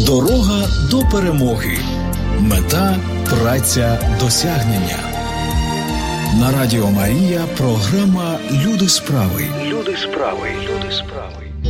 Дорога до перемоги. Мета – праця досягнення. На Радіо Марія програма «Люди справи». Люди справи. Люди справи.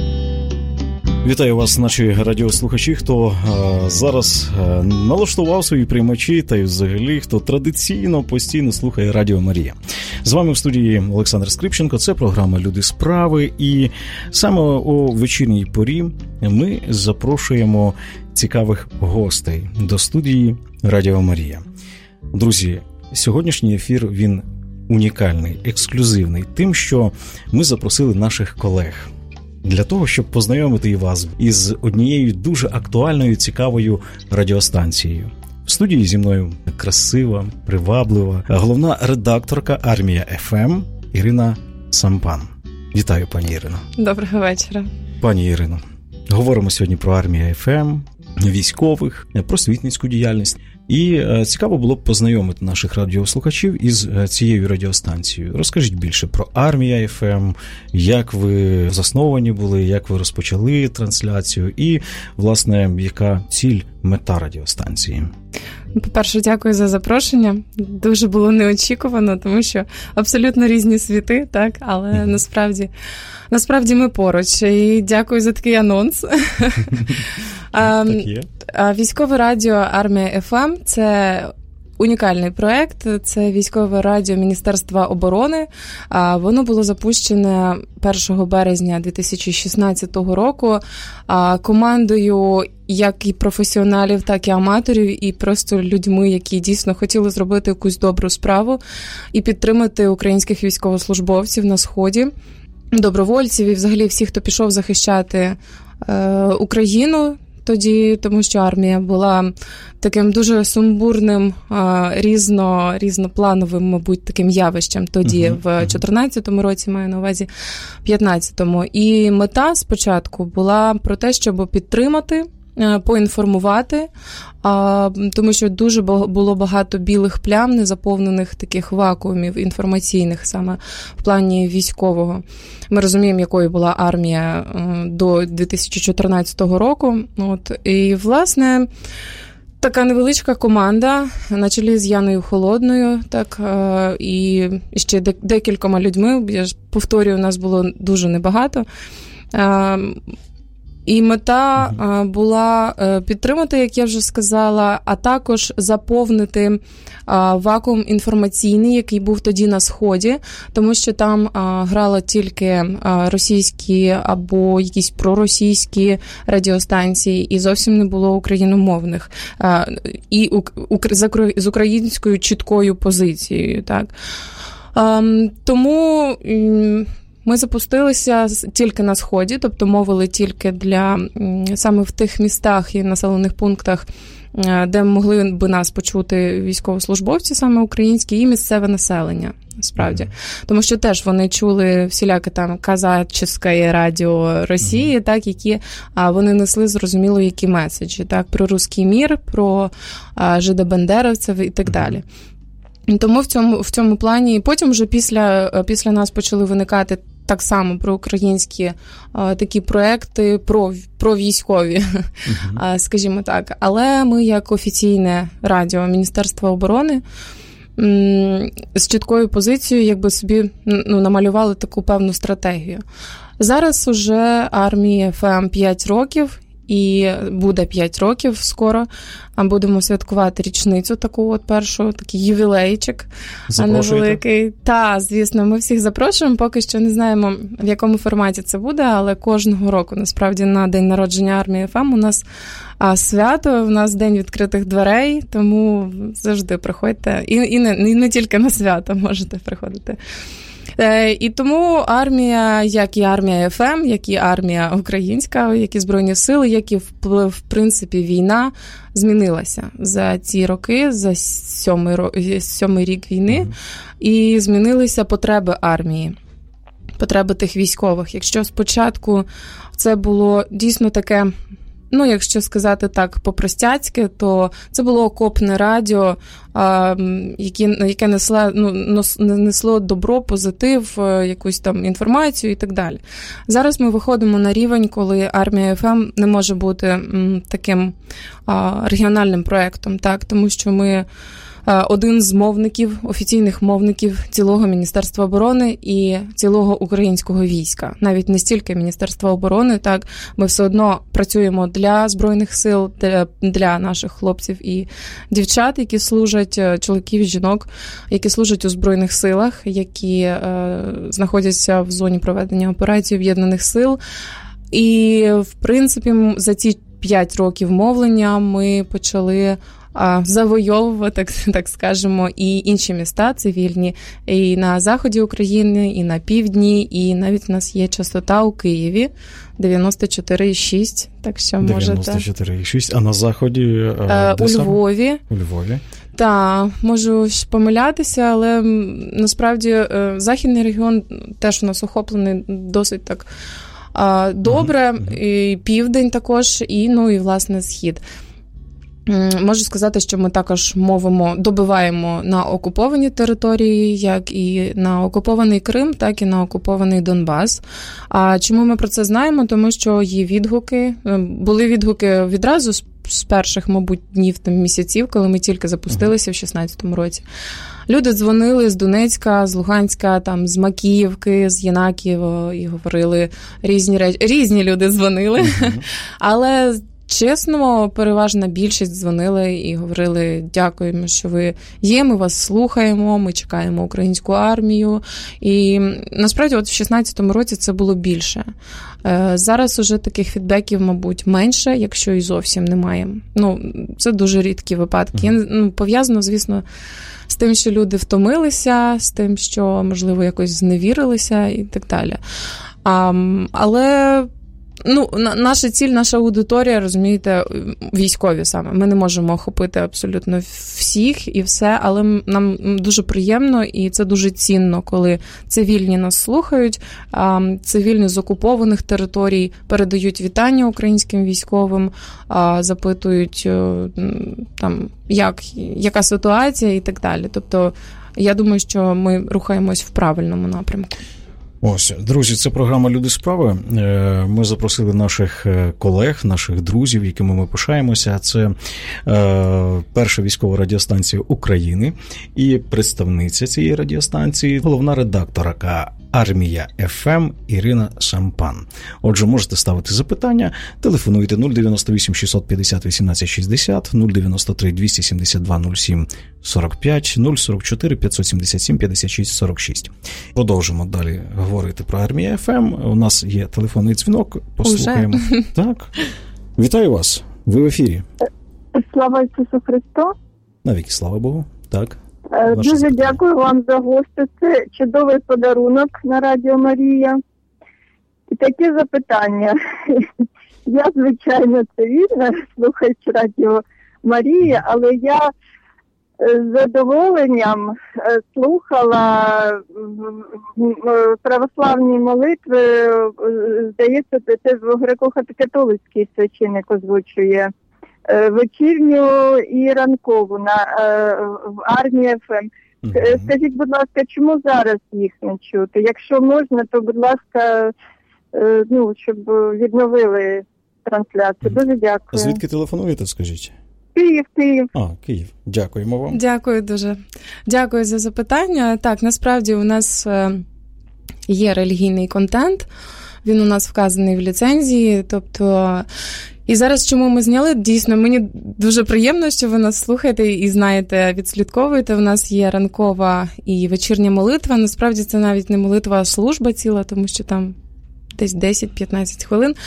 Вітаю вас, наші радіослухачі, хто зараз налаштував свої приймачі та й взагалі, хто традиційно, постійно слухає Радіо Марія. З вами в студії Олександр Скрипченко, це програма «Люди справи», і саме о вечірній порі ми запрошуємо цікавих гостей до студії Радіо Марія. Друзі, сьогоднішній ефір, він унікальний, ексклюзивний тим, що ми запросили наших колег для того, щоб познайомити і вас із однією дуже актуальною, цікавою радіостанцією. В студії зі мною красива, приваблива, головна редакторка «Армія ФМ» Ірина Сампан. Вітаю, пані Ірино. Доброго вечора. Пані Ірино, говоримо сьогодні про «Армію ФМ», військових, просвітницьку діяльність. І цікаво було б познайомити наших радіослухачів із цією радіостанцією. Розкажіть більше про «Армія ФМ», як ви засновані були, як ви розпочали трансляцію і, власне, яка ціль, мета радіостанції. По-перше, дякую за запрошення. Дуже було неочікувано, тому що абсолютно різні світи, так, але насправді ми поруч. І дякую за такий анонс. Так є. Військове радіо «Армія ФМ» – це унікальний проєкт, це військове радіо Міністерства оборони. Воно було запущене 1 березня 2016 року командою як і професіоналів, так і аматорів, і просто людьми, які дійсно хотіли зробити якусь добру справу і підтримати українських військовослужбовців на Сході, добровольців і взагалі всіх, хто пішов захищати Україну тоді, тому що армія була таким дуже сумбурним, різноплановим, мабуть, таким явищем тоді, в 14-му році, маю на увазі, 15-му. І мета спочатку була про те, щоб підтримати, поінформувати, тому що дуже було багато білих плям, незаповнених таких вакуумів інформаційних саме в плані військового. Ми розуміємо, якою була армія до 2014 року. І, власне, така невеличка команда на чолі з Яною Холодною, так, і ще декількома людьми, я ж повторюю, у нас було дуже небагато. І мета була підтримати, як я вже сказала, а також заповнити вакуум інформаційний, який був тоді на Сході, тому що там грали тільки російські або якісь проросійські радіостанції, і зовсім не було україномовних. І з українською чіткою позицією. Так. Тому ми запустилися тільки на Сході, тобто мовили тільки саме в тих містах і населених пунктах, де могли би нас почути військовослужбовці, саме українські, і місцеве населення, насправді. Тому що теж вони чули всіляке там казачське радіо Росії, так, які вони несли зрозуміло які меседжі, так, про руський мір, про жидобандеровців і так далі. Тому в цьому плані, потім вже після нас почали виникати так само про українські такі проекти, про військові, скажімо так. Але ми як офіційне радіо Міністерства оборони з чіткою позицією якби собі намалювали таку певну стратегію. Зараз уже армії ФМ 5 років, і буде 5 років скоро, а будемо святкувати річницю таку от першу, такий ювілейчик невеликий. Так, звісно, ми всіх запрошуємо, поки що не знаємо, в якому форматі це буде, але кожного року, насправді, на день народження армії ФМ у нас свято, у нас день відкритих дверей, тому завжди приходьте, і не тільки на свято можете приходити. І тому армія, як і армія ФМ, як і армія українська, як і Збройні сили, як і, в принципі, війна змінилася за ці роки, за сьомий рік війни, і змінилися потреби армії, потреби тих військових. Якщо спочатку це було дійсно таке якщо сказати так по-простяцьки, то це було окопне радіо, яке несло добро, позитив, якусь там інформацію і так далі. Зараз ми виходимо на рівень, коли Армія ФМ не може бути таким регіональним проєктом, так, тому що ми один з мовників, офіційних мовників цілого Міністерства оборони і цілого українського війська. Навіть не стільки Міністерства оборони, так, ми все одно працюємо для Збройних сил, для наших хлопців і дівчат, які служать, чоловіків і жінок, які служать у Збройних силах, які знаходяться в зоні проведення операцій Об'єднаних сил. І, в принципі, за ці 5 років мовлення ми почали завойовувати, так скажемо, і інші міста цивільні, і на заході України, і на півдні, і навіть у нас є частота у Києві 94,6, так що можете... 94,6, а на заході у Львові. У Львові. Так, можу помилятися, але насправді західний регіон теж у нас охоплений досить так добре, і південь також, і власне, схід. Можу сказати, що ми також добиваємо на окуповані території, як і на окупований Крим, так і на окупований Донбас. А чому ми про це знаємо? Тому що є відгуки. Були відгуки відразу з перших, мабуть, днів, місяців, коли ми тільки запустилися в 2016 році. Люди дзвонили з Донецька, з Луганська, з Макіївки, з Єнакієва і говорили різні речі. Різні люди дзвонили, але... Чесно, переважна більшість дзвонили і говорили: дякуємо, що ви є, ми вас слухаємо, ми чекаємо українську армію. І насправді в 2016 році це було більше. Зараз уже таких фідбеків, мабуть, менше, якщо і зовсім немає. Це дуже рідкі випадки. Пов'язано, звісно, з тим, що люди втомилися, з тим, що, можливо, якось зневірилися і так далі. Але... наша ціль, наша аудиторія, розумієте, військові саме. Ми не можемо охопити абсолютно всіх і все, але нам дуже приємно і це дуже цінно, коли цивільні нас слухають, цивільні з окупованих територій передають вітання українським військовим, запитують, яка ситуація і так далі. Тобто, я думаю, що ми рухаємось в правильному напрямку. Ось, друзі, це програма «Люди справи». Ми запросили наших колег, наших друзів, якими ми пишаємося. Це перша військова радіостанція України і представниця цієї радіостанції, головна редакторка Армія ФМ Ірина Шампан. Отже, можете ставити запитання, телефонуйте 098 650 1860, 093 272 07 45, 044 577 56 46. Продовжимо далі говорити про Армію ФМ. У нас є телефонний дзвінок, послухаємо. Уже? Так. Вітаю вас, ви в ефірі. Слава Ісусу Христу. Навіки слава Богу. Так. Дуже дякую вам за гостю. Це чудовий подарунок на Радіо Марія. І таке запитання. Я, звичайно, цивільна, слухаючи Радіо Марія, але я з задоволенням слухала православні молитви. Здається, це греко-католицький священник озвучує. Вечірню і ранкову в Армії ФМ. Скажіть, будь ласка, чому зараз їх не чути? Якщо можна, то, будь ласка, щоб відновили трансляцію. Дуже дякую. Звідки телефонуєте, скажіть? Київ. Київ. Дякуємо вам. Дякую дуже. Дякую за запитання. Так, насправді у нас є релігійний контент. Він у нас вказаний в ліцензії, тобто... І зараз чому ми зняли? Дійсно, мені дуже приємно, що ви нас слухаєте і знаєте, відслідковуєте. У нас є ранкова і вечірня молитва. Насправді це навіть не молитва, а служба ціла, тому що там десь 10-15 хвилин.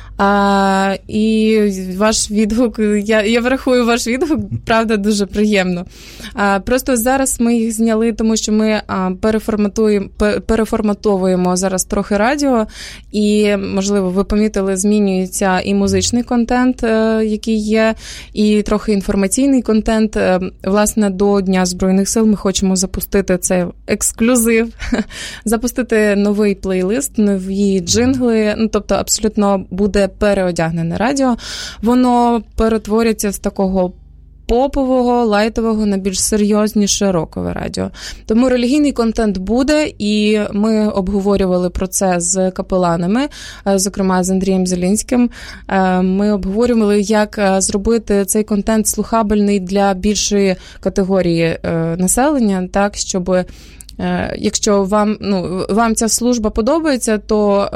І ваш відгук, я врахую ваш відгук, правда, дуже приємно. Просто зараз ми їх зняли, тому що ми переформатовуємо зараз трохи радіо, і, можливо, ви помітили, змінюється і музичний контент, який є, і трохи інформаційний контент. Власне, до Дня Збройних сил ми хочемо запустити цей ексклюзив, запустити новий плейлист, нові джингли, тобто абсолютно буде переодягнене радіо, воно перетворюється з такого попового, лайтового на більш серйозніше рокове радіо. Тому релігійний контент буде, і ми обговорювали про це з капеланами, зокрема з Андрієм Зелінським. Ми обговорювали, як зробити цей контент слухабельний для більшої категорії населення, так, щоб якщо вам ця служба подобається, то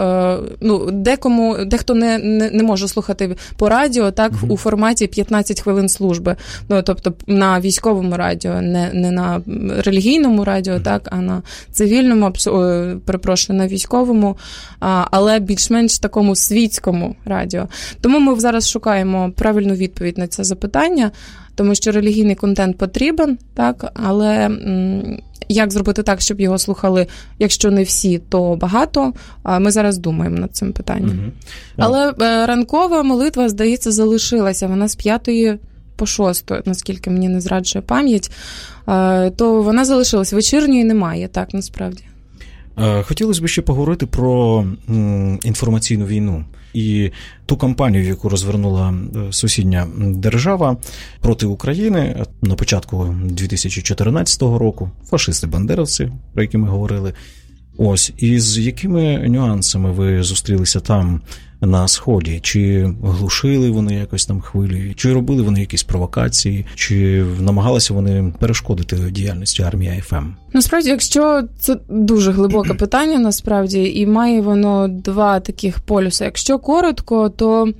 дехто не може слухати по радіо, так, у форматі 15 хвилин служби. Тобто на військовому радіо, не на релігійному радіо, так, а на цивільному, на військовому, але більш-менш такому світському радіо. Тому ми зараз шукаємо правильну відповідь на це запитання, тому що релігійний контент потрібен, так, але як зробити так, щоб його слухали, якщо не всі, то багато, ми зараз думаємо над цим питанням. Але ранкова молитва, здається, залишилася, вона з 5 по 6, наскільки мені не зраджує пам'ять, то вона залишилась, вечірньої немає, так, насправді. Хотілося б ще поговорити про інформаційну війну і ту кампанію, яку розвернула сусідня держава проти України на початку 2014 року, фашисти-бандеровці, про які ми говорили. Ось, і з якими нюансами ви зустрілися там на Сході? Чи глушили вони якось там хвилі? Чи робили вони якісь провокації? Чи намагалися вони перешкодити діяльності армії АФМ? Насправді, якщо це дуже глибоке питання, насправді, і має воно два таких полюси. Якщо коротко, то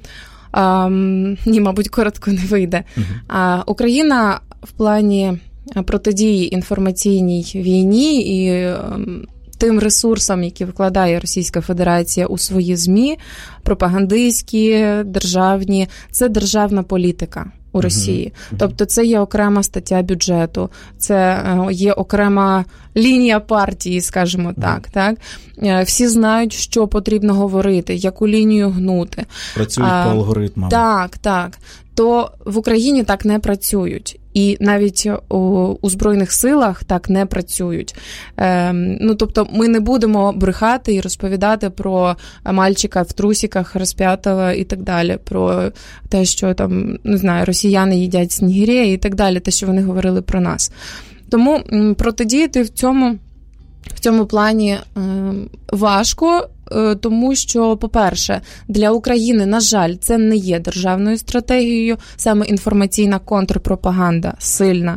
мабуть, коротко не вийде. Україна в плані протидії інформаційній війні і тим ресурсам, які вкладає Російська Федерація у свої ЗМІ, пропагандистські, державні, це державна політика у Росії. Тобто це є окрема стаття бюджету, це є окрема лінія партії, скажімо так. Всі знають, що потрібно говорити, яку лінію гнути. Працюють по алгоритмам. Так. То в Україні так не працюють. І навіть у Збройних силах так не працюють. Тобто ми не будемо брехати і розповідати про мальчика в трусиках розп'ятого і так далі, про те, що там, не знаю, росіяни їдять снігирі і так далі, те, що вони говорили про нас. Тому протидіяти в цьому плані важко, тому що, по-перше, для України, на жаль, це не є державною стратегією, саме інформаційна контрпропаганда сильна.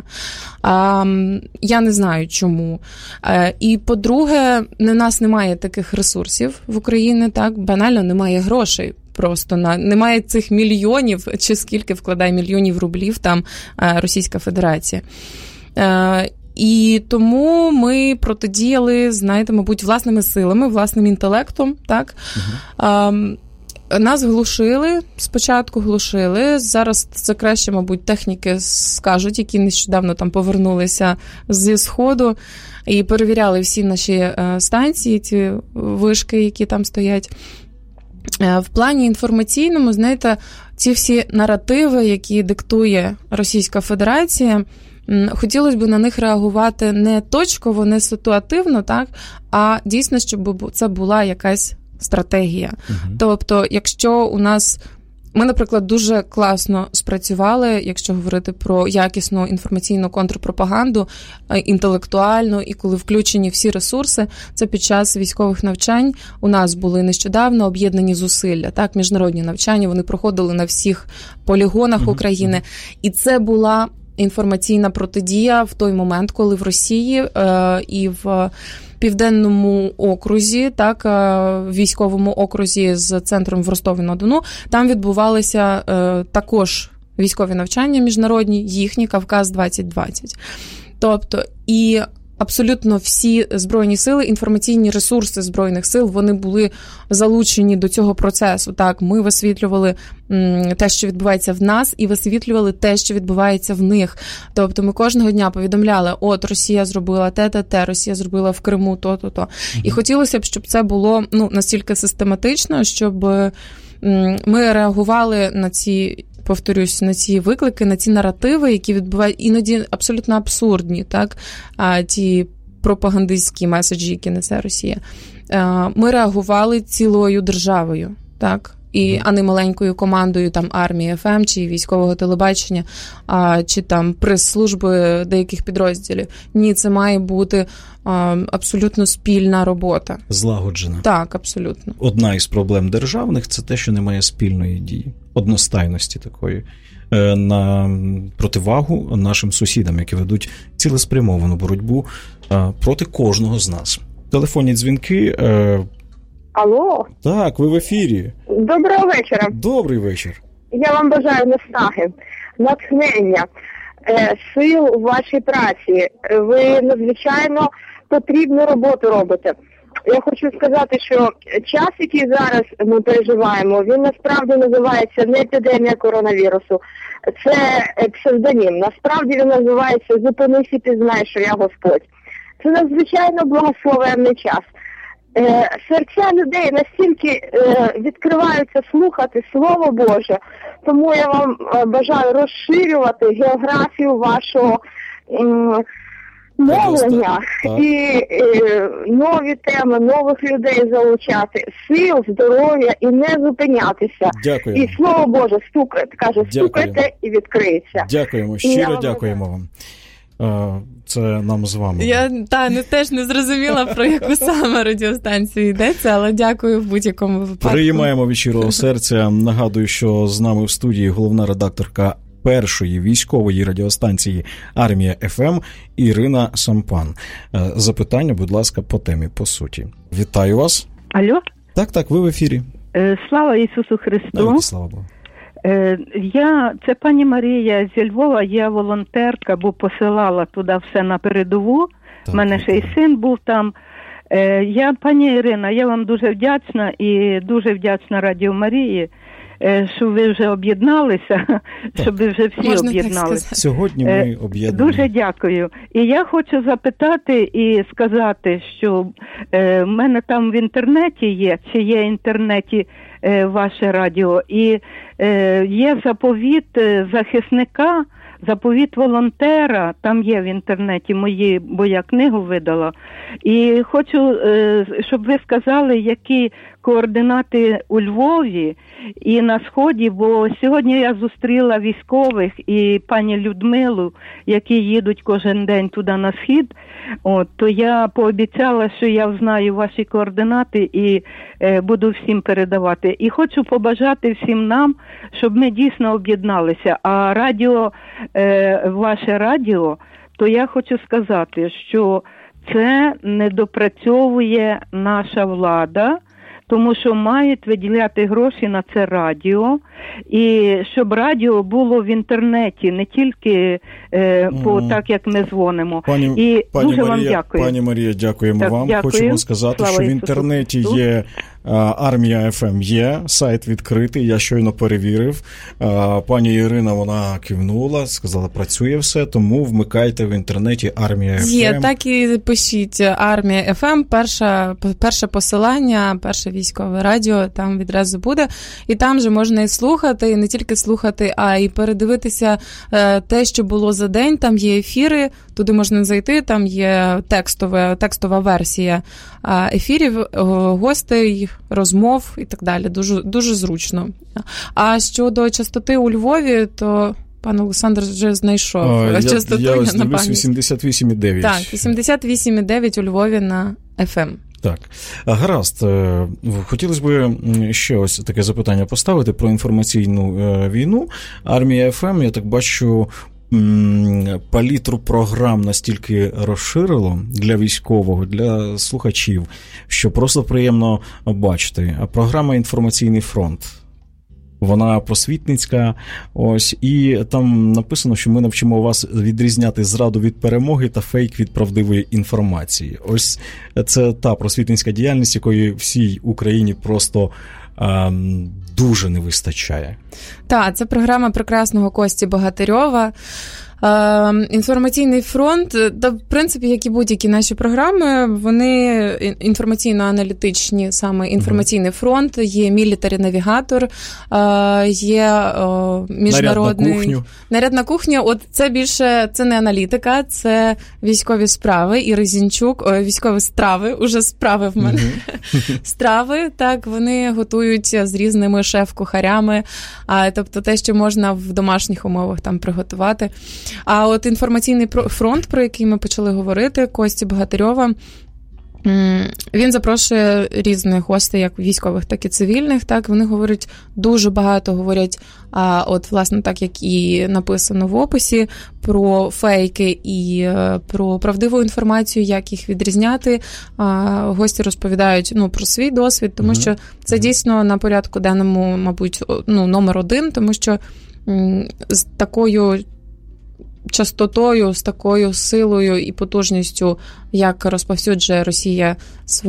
Я не знаю, чому. І, по-друге, у нас немає таких ресурсів в Україні, так, банально немає грошей. Просто немає цих мільйонів, чи скільки вкладає мільйонів рублів там Російська Федерація. І тому ми протидіяли, знаєте, мабуть, власними силами, власним інтелектом, так. Нас спочатку глушили, зараз це краще, мабуть, техніки скажуть, які нещодавно там повернулися зі Сходу і перевіряли всі наші станції, ці вишки, які там стоять. В плані інформаційному, знаєте, ці всі наративи, які диктує Російська Федерація, хотілося б на них реагувати не точково, не ситуативно, так, а дійсно, щоб це була якась стратегія. Тобто, якщо у нас... Ми, наприклад, дуже класно спрацювали, якщо говорити про якісну інформаційну контрпропаганду, інтелектуальну, і коли включені всі ресурси, це під час військових навчань у нас були нещодавно об'єднані зусилля, так, міжнародні навчання, вони проходили на всіх полігонах України, і це була інформаційна протидія в той момент, коли в Росії і в Південному окрузі, так, в військовому окрузі з центром в Ростові-на-Дону, там відбувалися також військові навчання міжнародні, їхні Кавказ-2020. Тобто, і абсолютно всі Збройні сили, інформаційні ресурси Збройних сил, вони були залучені до цього процесу. Так, ми висвітлювали те, що відбувається в нас, і висвітлювали те, що відбувається в них. Тобто ми кожного дня повідомляли, от Росія зробила те, Росія зробила в Криму то. І хотілося б, щоб це було настільки систематично, щоб ми реагували на ці, повторюсь, на ці виклики, на ці наративи, які відбувають іноді абсолютно абсурдні, так, ті пропагандистські меседжі, які несе Росія. Ми реагували цілою державою, так, а не маленькою командою там армії ФМ чи військового телебачення, чи там прес-служби деяких підрозділів. Ні, це має бути абсолютно спільна робота. Злагоджена. Так, абсолютно. Одна із проблем державних – це те, що немає спільної дії, одностайності такої, на противагу нашим сусідам, які ведуть цілеспрямовану боротьбу проти кожного з нас. Телефонні дзвінки. Алло. Так, ви в ефірі. Доброго вечора. Добрий вечір. Я вам бажаю наснаги, натхнення, сил у вашій праці. Ви надзвичайно потрібну роботу робите. Я хочу сказати, що час, який зараз ми переживаємо, він насправді називається не епідемія коронавірусу. Це псевдонім. Насправді він називається «Зупинись і пізнай, що я Господь». Це надзвичайно благословенний час. Серця людей настільки відкриваються слухати Слово Боже, тому я вам бажаю розширювати географію вашого мовлення і нові теми, нових людей залучати, сил, здоров'я і не зупинятися. Дякуємо. І Слово Боже стукайте і відкриється. Дякуємо, щиро дякуємо вам. Це нам з вами. Я теж не зрозуміла, про яку саме радіостанцію йдеться, але дякую в будь-якому випадку. Приймаємо від щирого серця. Нагадую, що з нами в студії головна редакторка першої військової радіостанції «Армія ФМ» Ірина Сампан. Запитання, будь ласка, по темі, по суті. Вітаю вас. Алло? Так, ви в ефірі. Слава Ісусу Христу. Навіть слава Богу. Це пані Марія зі Львова, я волонтерка, бо посилала туди все на передову. У мене ще й син був там. Пані Ірина, я вам дуже вдячна і дуже вдячна Радіо Марії, що ви вже об'єдналися, щоб ви вже всі об'єдналися. Сьогодні ми об'єднані. Дуже дякую. І я хочу запитати і сказати, що в мене там в інтернеті є, чи є в інтернеті ваше радіо, і є заповіт захисника, заповіт волонтера, там є в інтернеті мої, бо я книгу видала. І хочу, щоб ви сказали, які координати у Львові і на Сході, бо сьогодні я зустріла військових і пані Людмилу, які їдуть кожен день туди на Схід. То я пообіцяла, що я знаю ваші координати і буду всім передавати. І хочу побажати всім нам, щоб ми дійсно об'єдналися. А радіо, ваше радіо, то я хочу сказати, що це не допрацьовує наша влада, тому що мають виділяти гроші на це радіо, і щоб радіо було в інтернеті, не тільки так, як ми дзвонимо. Пані вам дякую. Пані Марія, дякуємо вам. Дякую. Хочемо сказати, Слава що в Ісусу інтернеті Христу. є Армія ФМ є, сайт відкритий, я щойно перевірив. Пані Ірина, вона кивнула, сказала, працює все, тому вмикайте в інтернеті Армія ФМ. Є, так і пишіть Армія ФМ, перше посилання, перше військове радіо, там відразу буде. І там же можна і слухати, і не тільки слухати, а й передивитися те, що було за день. Там є ефіри, туди можна зайти, там є текстова версія ефірів, гостей, розмов і так далі. Дуже, дуже зручно. А щодо частоти у Львові, то пан Олександр вже знайшов частоту. Я ось дивлюсь 88,9. Так, 88,9 у Львові на FM. Так, гаразд. Хотілося б ще ось таке запитання поставити про інформаційну війну. Армія ФМ, я так бачу, палітру програм настільки розширило для військового, для слухачів, що просто приємно бачити. А програма «Інформаційний фронт», вона просвітницька, ось, і там написано, що ми навчимо вас відрізняти зраду від перемоги та фейк від правдивої інформації. Ось це та просвітницька діяльність, якої всій Україні просто дуже не вистачає. Так, це програма прекрасного Кості Богатирьова. Інформаційний фронт, та, в принципі, як і будь-які наші програми, вони інформаційно-аналітичні, саме інформаційний фронт, є мілітарі-навігатор, є міжнародний... Наряд на кухню. От це більше, це не аналітика, це військові справи. І Ризінчук, військові страви, уже справи в мене. Страви, так, вони готують з різними шеф-кухарями, тобто те, що можна в домашніх умовах там приготувати. А от інформаційний фронт, про який ми почали говорити, Кості Богатирьова, він запрошує різних гостей, як військових, так і цивільних. Так, вони говорять, дуже багато говорять, от, власне, так, як і написано в описі, про фейки і про правдиву інформацію, як їх відрізняти. Гості розповідають, про свій досвід, тому що це дійсно на порядку денному, мабуть, номер один, тому що з такою частотою, з такою силою і потужністю, як розповсюджує Росія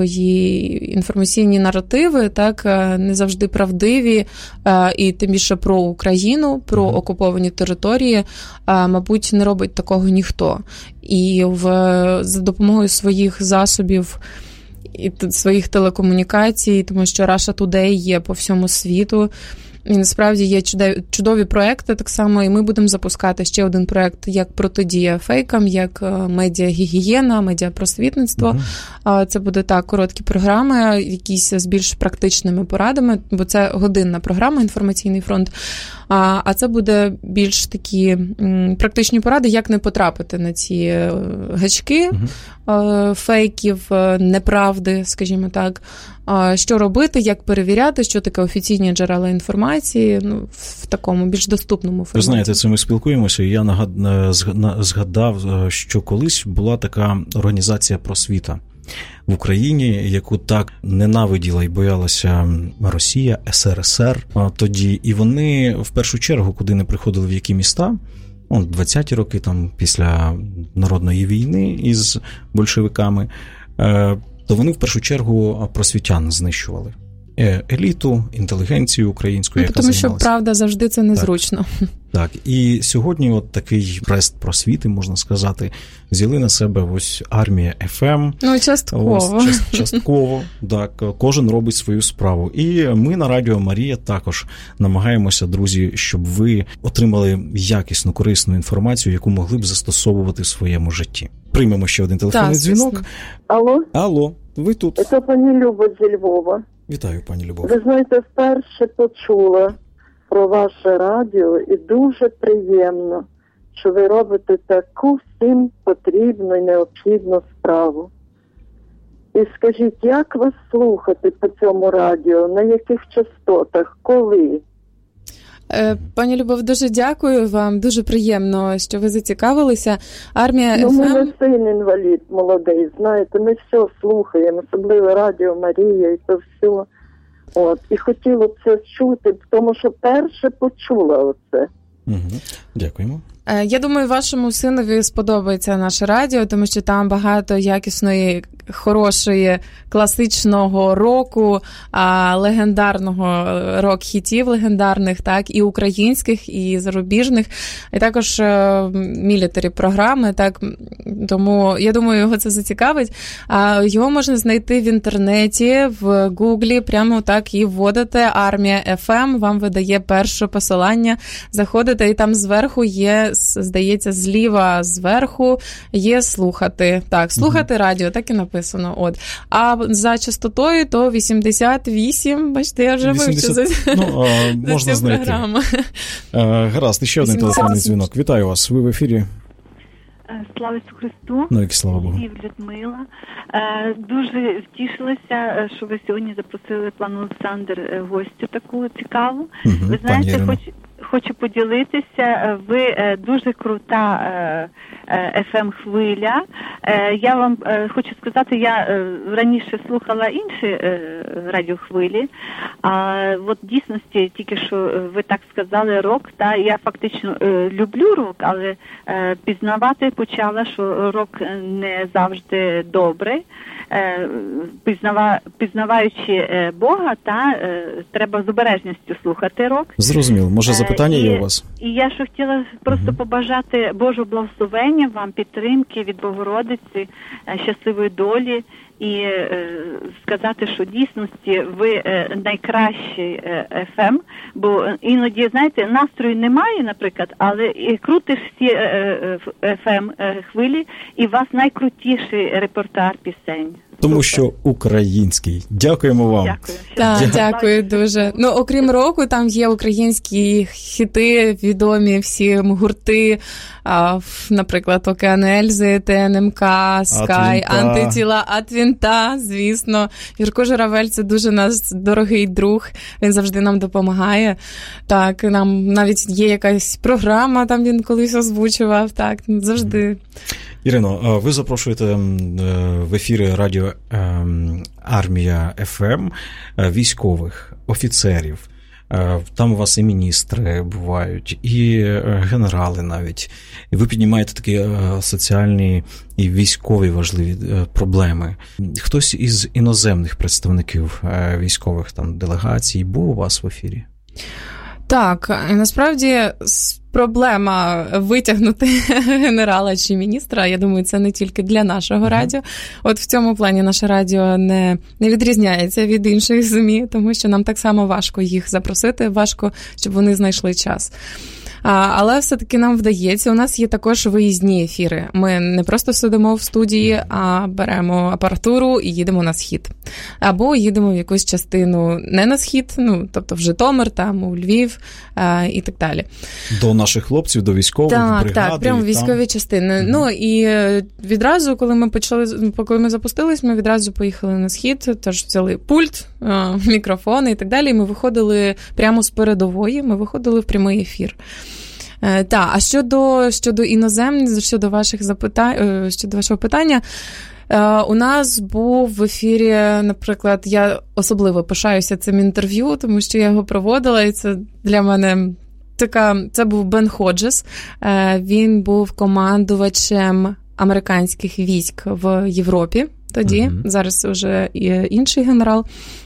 свої інформаційні наративи, так, не завжди правдиві, і тим більше про Україну, про окуповані території, мабуть, не робить такого ніхто. І за допомогою своїх засобів і своїх телекомунікацій, тому що Russia Today є по всьому світу, і насправді є чудові проекти так само, і ми будемо запускати ще один проект як протидія фейкам, як медіагігієна, медіапросвітництво. Це буде так, короткі програми, якісь з більш практичними порадами, бо це годинна програма «Інформаційний фронт». А це буде більш такі практичні поради, як не потрапити на ці гачки фейків, неправди, скажімо так. Що робити, як перевіряти, що таке офіційні джерела інформації, в такому більш доступному форматі. Ви знаєте, це ми спілкуємося, і я згадав, що колись була така організація «Просвіта» в Україні, яку так ненавиділа і боялася Росія, СРСР тоді. І вони в першу чергу, куди не приходили, в які міста, 20-ті роки, там, після народної війни із большевиками, то вони в першу чергу просвітян знищували. Еліту, інтелігенцію українську, яка тому займалася. Що правда завжди це незручно. Так, і сьогодні от такий хрест просвіти, можна сказати, взяли на себе ось армія ФМ. Частково. Частково, так, кожен робить свою справу. І ми на Радіо Марія також намагаємося, друзі, щоб ви отримали якісну, корисну інформацію, яку могли б застосовувати в своєму житті. Приймемо ще один телефонний дзвінок. Алло, ви тут. Це пані Люба зі Львова. Вітаю, пані Любов. Ви знаєте, вперше почула про ваше радіо, і дуже приємно, що ви робите таку всім потрібну і необхідну справу. І скажіть, як вас слухати по цьому радіо, на яких частотах, коли? Пані Любов, дуже дякую вам, дуже приємно, що ви зацікавилися. Армія ФМ... мене син інвалід молодий, знаєте, ми все слухаємо, особливо Радіо Марія і то все. І хотіла б це чути, тому що перше почула оце. Дякуємо. Я думаю, вашому синові сподобається наше радіо, тому що там багато якісної, хорошої, класичного року, легендарного рок-хітів легендарних, так, і українських, і зарубіжних, і також мілітарі програми, так, тому я думаю, його це зацікавить. Його можна знайти в інтернеті, в Гуглі, прямо так і вводите «Армія ФМ», вам видає перше посилання, заходите, і там зверху є, здається, зліва зверху є «Слухати». Так, «Слухати радіо», так і написано. А за частотою то 88, бачите, я вже вивчу можна знайти. Програму. Гаразд, ще один телефонний дзвінок. Вітаю вас, ви в ефірі. Слава Ісусу Христу. Ну, слава Богу. Людмила. Дуже втішилася, що ви сьогодні запросили пан Олександр гостю таку цікаву. Ви знаєте, хочу поділитися, ви дуже крута FM-хвиля. Я вам хочу сказати, я раніше слухала інші радіохвилі, а от в дійсності, тільки що ви так сказали, рок, та я фактично люблю рок, але пізнавати почала, що рок не завжди добрий. Пізнаваючи Бога, треба з обережністю слухати рок. Зрозуміло. Може, запитання є у вас? І я що хотіла просто побажати Божого благословення вам, підтримки від Богородиці, щасливої долі і сказати, що в дійсності ви найкращий FM, бо іноді, знаєте, настрою немає, наприклад, але крутиш всі FM хвилі, і у вас найкрутіший репертуар пісень. Тому що український. Дякуємо вам. Дякую. Так, дякую дуже. Ну, окрім року, там є українські хіти, відомі всі гурти, наприклад, Океан Ельзи, ТНМК, Скай, Антитіла, Атвінта, звісно. Юрко Журавель – це дуже наш дорогий друг, він завжди нам допомагає. Так, нам навіть є якась програма, там він колись озвучував, так, завжди. Ірино, ви запрошуєте в ефіри радіо Армія ФМ військових, офіцерів. Там у вас і міністри бувають, і генерали навіть. І ви піднімаєте такі соціальні і військові важливі проблеми. Хтось із іноземних представників військових там делегацій був у вас в ефірі? Так, насправді проблема витягнути генерала чи міністра, я думаю, це не тільки для нашого радіо. От в цьому плані наше радіо не відрізняється від інших ЗМІ, тому що нам так само важко їх запросити, важко, щоб вони знайшли час. Але все-таки нам вдається. У нас є також виїзні ефіри. Ми не просто сидимо в студії, а беремо апаратуру і їдемо на схід. Або їдемо в якусь частину не на схід, ну, тобто в Житомир, там, у Львів і так далі. До наших хлопців, до військових, бригади. Так, прямо військові частини. Ну, і відразу, коли ми запустились, ми відразу поїхали на схід, тож взяли пульт, мікрофони і так далі, і ми виходили прямо з передової, ми виходили в прямий ефір. Так, а щодо іноземних, щодо вашого питання, у нас був в ефірі, наприклад, я особливо пишаюся цим інтерв'ю, тому що я його проводила, і це для мене це був Бен Ходжес. Він був командувачем американських військ в Європі тоді, зараз вже інший генерал.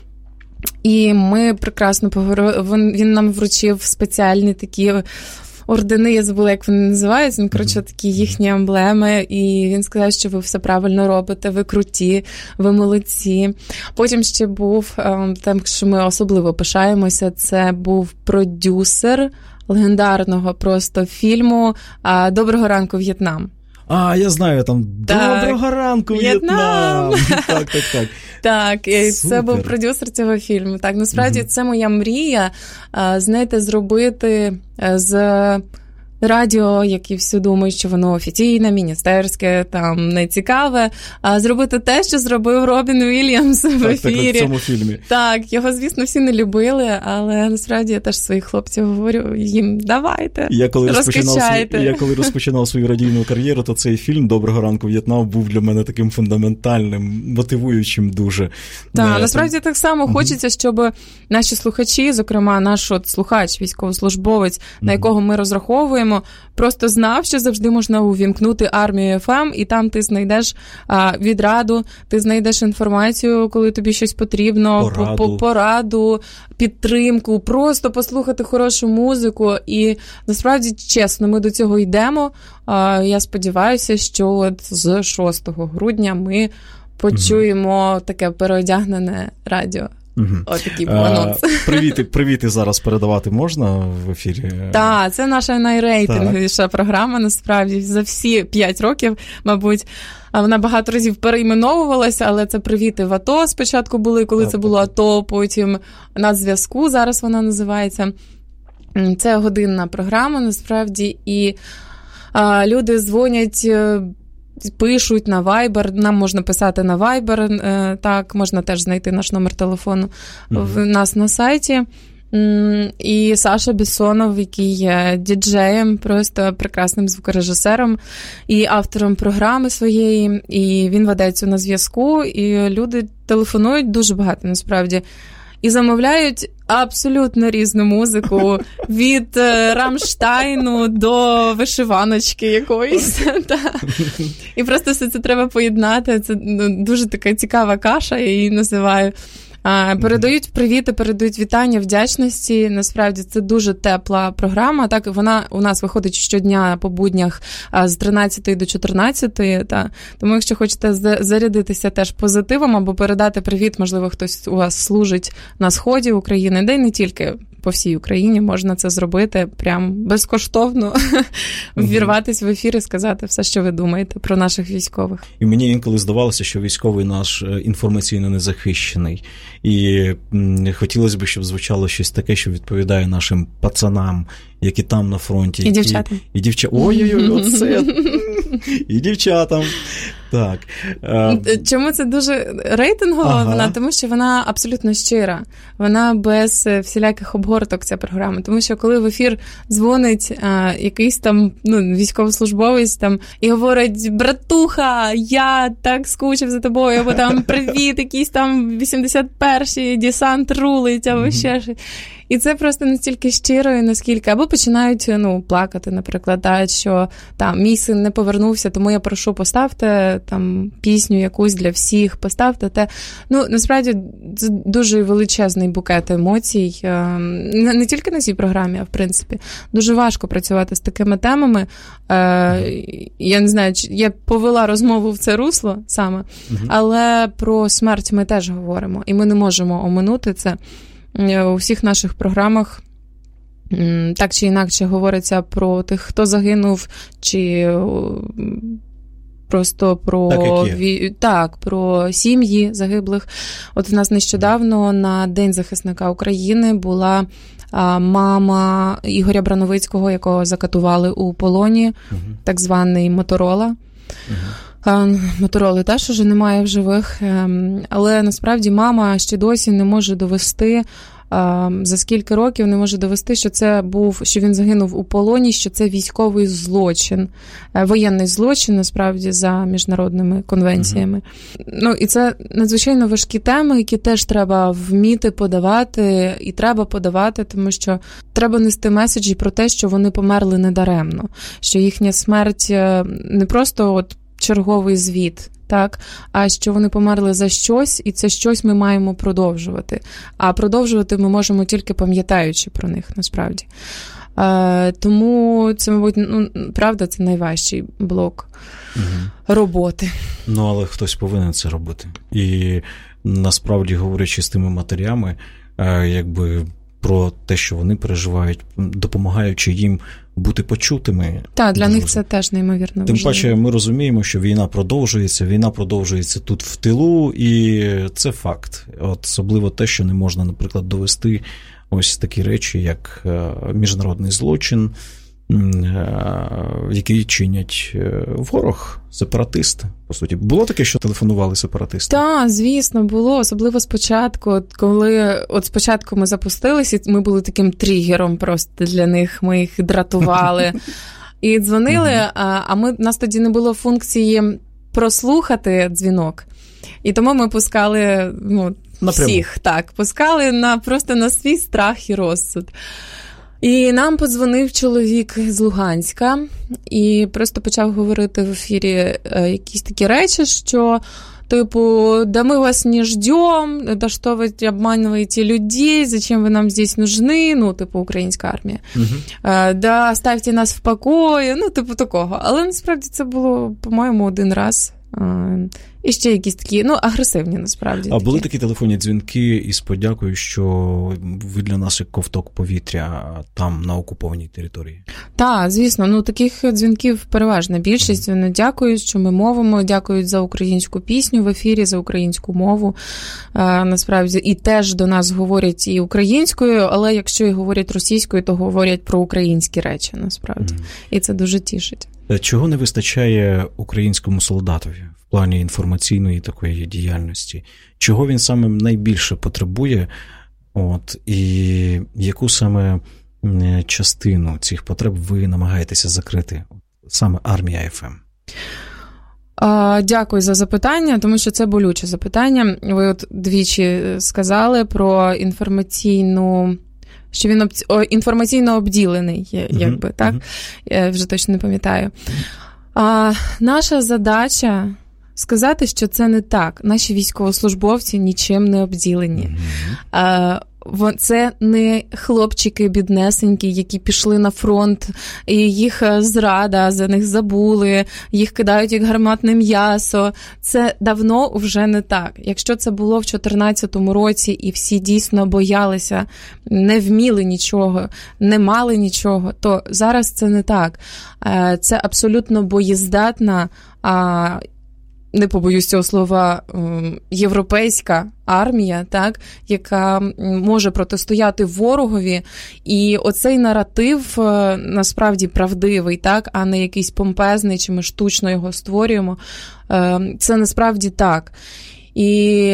І ми прекрасно поговорили, він нам вручив спеціальні такі ордени, я забула, як вони називаються, коротше, такі їхні емблеми, і він сказав, що ви все правильно робите, ви круті, ви молодці. Потім ще був, тим, що ми особливо пишаємося, це був продюсер легендарного просто фільму «Доброго ранку, В'єтнам». Я знаю, там «Доброго ранку, В'єтнам». Так. Так, і це був продюсер цього фільму. Так, насправді, це моя мрія, знаєте, зробити з радіо, які всі думають, що воно офіційне, міністерське, там, нецікаве, а зробити те, що зробив Робін Вільямс в ефірі. Так, в цьому фільмі. Так, його, звісно, всі не любили, але насправді я теж своїх хлопців говорю їм, давайте, розкачайте. Я коли розпочинав свою радійну кар'єру, то цей фільм «Доброго ранку, В'єтнам» був для мене таким фундаментальним, мотивуючим дуже. Так, насправді так само хочеться, щоб наші слухачі, зокрема наш слухач, військовослужбовець, на якого ми розраховуємо, просто знав, що завжди можна увімкнути Армію ФМ, і там ти знайдеш відраду, ти знайдеш інформацію, коли тобі щось потрібно, пораду, підтримку, просто послухати хорошу музику. І насправді, чесно, ми до цього йдемо. Я сподіваюся, що от з 6 грудня ми почуємо таке переодягнене радіо. Отакий анонс. Привіти зараз передавати можна в ефірі? Так, це наша найрейтинговіша програма, насправді, за всі 5 років, мабуть. Вона багато разів перейменовувалася, але це привіти в АТО спочатку були, коли це було АТО, потім на зв'язку, зараз вона називається. Це годинна програма, насправді, і люди дзвонять, пишуть на Viber, нам можна писати на Viber, так, можна теж знайти наш номер телефону в нас на сайті. І Саша Бессонов, який є діджеєм, просто прекрасним звукорежисером і автором програми своєї, і він ведеться на зв'язку, і люди телефонують дуже багато, насправді, і замовляють абсолютно різну музику, від Рамштайну до вишиваночки якоїсь. І просто все це треба поєднати. Це дуже така цікава каша, я її називаю. Передають привіти, передають вітання, вдячності. Насправді це дуже тепла програма. Так, вона у нас виходить щодня по буднях з 13 до 14. Тому якщо хочете зарядитися теж позитивом або передати привіт, можливо, хтось у вас служить на сході України, де й не тільки по всій Україні, можна це зробити прям безкоштовно, ввірватися в ефір і сказати все, що ви думаєте про наших військових. І мені інколи здавалося, що військовий наш інформаційно незахищений. І хотілося б, щоб звучало щось таке, що відповідає нашим пацанам, які там на фронті. І дівчатам. Ой-ой-ой, оце. І дівчатам. Так. Чому це дуже рейтингова вона? Тому що вона абсолютно щира. Вона без всіляких обгорток, ця програма. Тому що коли в ефір дзвонить якийсь там військовослужбовець там і говорить: братуха, я так скучив за тобою, або там привіт, якийсь там 81-й десант рулить, або ще щось. І це просто настільки щиро, і наскільки... Або починають, плакати, наприклад, що там мій син не повернувся, тому я прошу, поставте там пісню якусь для всіх, поставте те. Насправді, це дуже величезний букет емоцій. Не тільки на цій програмі, а в принципі. Дуже важко працювати з такими темами. Я не знаю, я повела розмову в це русло саме, але про смерть ми теж говоримо, і ми не можемо оминути це. У всіх наших програмах так чи інакше говориться про тих, хто загинув, чи просто про сім'ї загиблих. От в нас нещодавно на День захисника України була мама Ігоря Брановицького, якого закатували у полоні, так званий Моторола. Мотороли теж уже немає в живих, але насправді мама ще досі не може довести, за скільки років не може довести, що він загинув у полоні, що це військовий злочин, воєнний злочин, насправді, за міжнародними конвенціями. І це надзвичайно важкі теми, які теж треба вміти подавати, і треба подавати, тому що треба нести меседжі про те, що вони померли недаремно, що їхня смерть не просто черговий звіт, так, а що вони померли за щось, і це щось ми маємо продовжувати. А продовжувати ми можемо тільки пам'ятаючи про них, насправді. Тому це, мабуть, правда, це найважчий блок роботи. Але хтось повинен це робити. І насправді, говорячи з тими матерями, про те, що вони переживають, допомагаючи їм бути почутими. Так, для них це теж неймовірно важливо. Тим паче ми розуміємо, що війна продовжується тут в тилу, і це факт. Особливо те, що не можна, наприклад, довести ось такі речі, як міжнародний злочин, який чинять ворог, сепаратисти, по суті. Було таке, що телефонували сепаратисти? Так, звісно, було. Особливо спочатку, коли спочатку ми запустилися, ми були таким тригером просто для них, ми їх дратували. І дзвонили, а нас тоді не було функції прослухати дзвінок. І тому ми пускали всіх. Так, пускали просто на свій страх і розсуд. І нам подзвонив чоловік з Луганська і просто почав говорити в ефірі якісь такі речі, що да мы вас не ждем, да что вы обманываете людей, зачем вы нам здесь нужны, українська армія. Да оставьте нас в покої, такого. Але насправді це було, по-моєму, один раз. І ще якісь такі, агресивні, насправді. А були такі телефонні дзвінки із подякою, що ви для нас як ковток повітря там, на окупованій території? Так, звісно. Таких дзвінків переважна більшість. Вони дякують, що ми мовимо, дякують за українську пісню в ефірі, за українську мову. Насправді, і теж до нас говорять і українською, але якщо і говорять російською, то говорять про українські речі, насправді. І це дуже тішить. Чого не вистачає українському солдатові в плані інформаційної такої діяльності? Чого він саме найбільше потребує? І яку саме частину цих потреб ви намагаєтеся закрити? Саме Армія ФМ. Дякую за запитання, тому що це болюче запитання. Ви двічі сказали про інформаційну... що він інформаційно обділений, так? Я вже точно не пам'ятаю. Наша задача сказати, що це не так. Наші військовослужбовці нічим не обділені. Це не хлопчики біднесенькі, які пішли на фронт, і їх зрада, за них забули, їх кидають як гарматне м'ясо. Це давно вже не так. Якщо це було в 2014 році і всі дійсно боялися, не вміли нічого, не мали нічого, то зараз це не так. Це абсолютно боєздатна, не побоюсь цього слова, європейська армія, так, яка може протистояти ворогові. І оцей наратив насправді правдивий, так, а не якийсь помпезний, чи ми штучно його створюємо. Це насправді так. І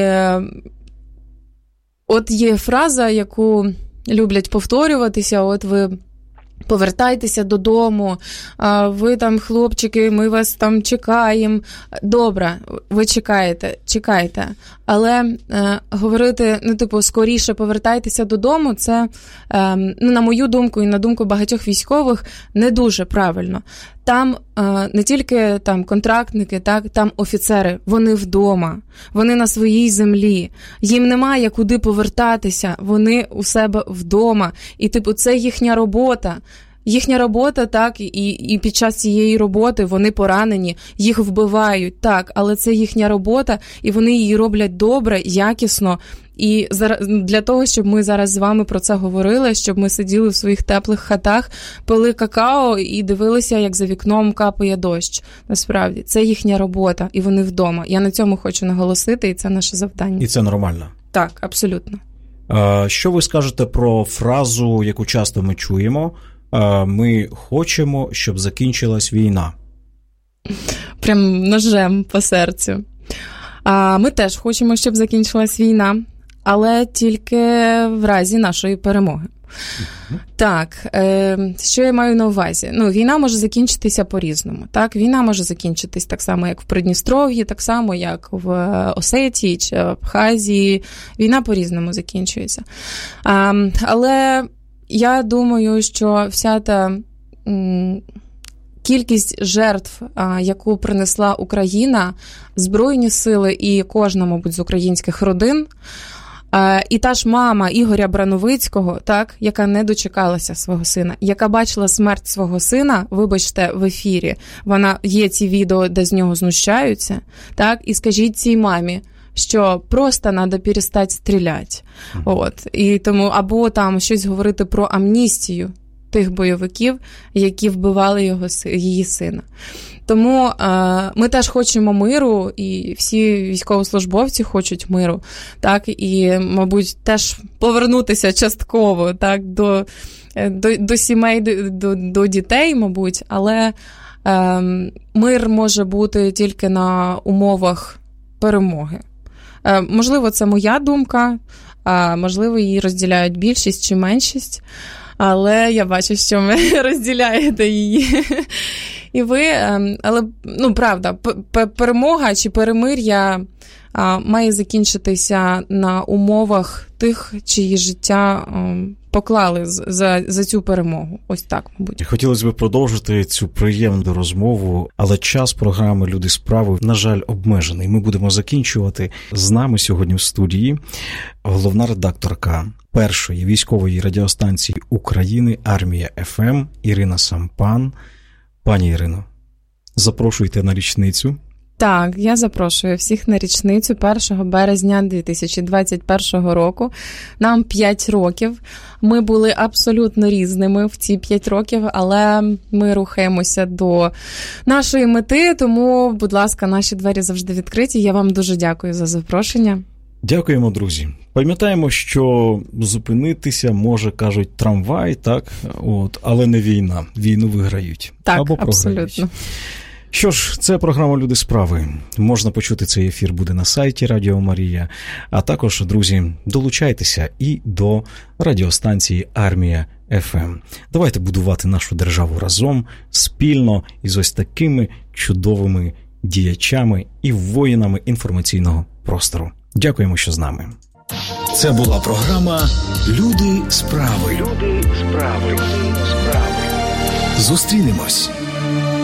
от є фраза, яку люблять повторюватися, от ви повертайтеся додому, ви там, хлопчики, ми вас там чекаємо. Добре, ви чекайте. Але говорити, скоріше повертайтеся додому, це, на мою думку і на думку багатьох військових, не дуже правильно. Там не тільки там контрактники, так, там офіцери, вони вдома, вони на своїй землі, їм немає куди повертатися, вони у себе вдома. І це їхня робота. Їхня робота, так, і під час цієї роботи вони поранені, їх вбивають, так, але це їхня робота, і вони її роблять добре, якісно. І для того, щоб ми зараз з вами про це говорили, щоб ми сиділи в своїх теплих хатах, пили какао і дивилися, як за вікном капає дощ. Насправді, це їхня робота, і вони вдома. Я на цьому хочу наголосити, і це наше завдання. І це нормально? Так, абсолютно. Що ви скажете про фразу, яку часто ми чуємо? Ми хочемо, щоб закінчилась війна. Прям ножем по серцю. Ми теж хочемо, щоб закінчилась війна, але тільки в разі нашої перемоги. Так, що я маю на увазі? Війна може закінчитися по-різному. Так? Війна може закінчитись так само, як в Придністров'ї, так само, як в Осетії чи Абхазії. Війна по-різному закінчується. Але я думаю, що вся та кількість жертв, яку принесла Україна, Збройні сили і кожна, мабуть, з українських родин, і та ж мама Ігоря Брановицького, так, яка не дочекалася свого сина, яка бачила смерть свого сина, вибачте, в ефірі, є ці відео, де з нього знущаються, так, і скажіть цій мамі, що просто треба перестати стріляти. От. І тому, або там щось говорити про амністію тих бойовиків, які вбивали її сина. Тому ми теж хочемо миру, і всі військовослужбовці хочуть миру, так, і, мабуть, теж повернутися частково, так, до сімей, до дітей, мабуть, але мир може бути тільки на умовах перемоги. Можливо, це моя думка, можливо, її розділяють більшість чи меншість, але я бачу, що ви розділяєте її. І ви, але, правда, перемога чи перемир'я має закінчитися на умовах тих, чиї життя поклали за цю перемогу. Ось так, мабуть. Хотілося б продовжити цю приємну розмову, але час програми «Люди справи», на жаль, обмежений. Ми будемо закінчувати. З нами сьогодні в студії головна редакторка першої військової радіостанції України «Армія ФМ» Ірина Сампан. Пані Ірино, запрошуйте на річницю. Так, я запрошую всіх на річницю 1 березня 2021 року. Нам 5 років. Ми були абсолютно різними в ці 5 років, але ми рухаємося до нашої мети, тому, будь ласка, наші двері завжди відкриті. Я вам дуже дякую за запрошення. Дякуємо, друзі. Пам'ятаємо, що зупинитися може, кажуть, трамвай, так, але не війна. Війну виграють. Так, або програють. Абсолютно. Що ж, це програма «Люди справи». Можна почути цей ефір буде на сайті Радіо Марія. А також, друзі, долучайтеся і до радіостанції «Армія ФМ». Давайте будувати нашу державу разом, спільно із ось такими чудовими діячами і воїнами інформаційного простору. Дякуємо, що з нами. Це була програма «Люди справи». Зустрінемось.